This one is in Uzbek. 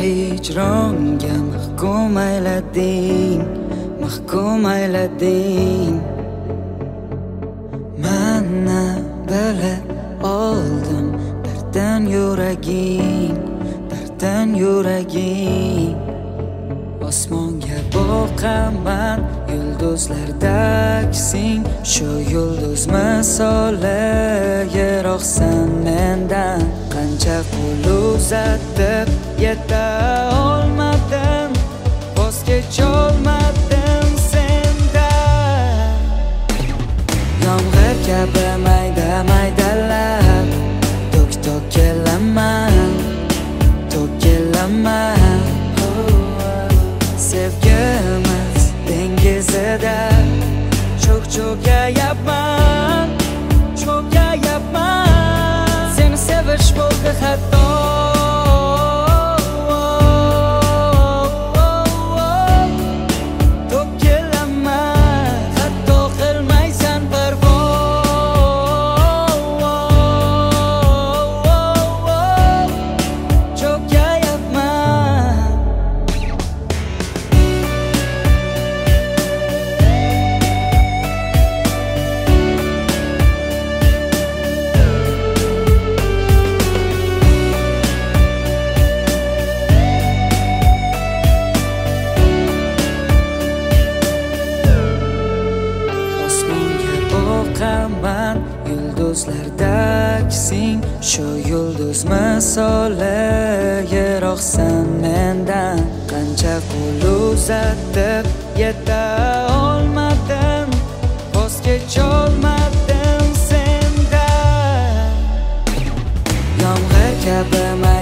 hijronga mahkum aylading Mana bilib oldim dardan yuraging Osmonga boqaman yulduzlardaksing Shu yulduz misoli yiroqsan mendan Qancha qo'l uzatib yeta olmadim Voz kecholmadim sendan Yomg'ir kabi mayda-maydalab Tok kelaman Sevgimiz dengizida cho'kayapman Seni sevish bo'ldi hatto To'kilaman hatto qilmaysan parvo Yulduzlardaksing Shu yulduz misoli yiroqsan mendan Qancha qo'l uzatib yeta olmadim Voz kecholmadim sendan Yomg'ir kabi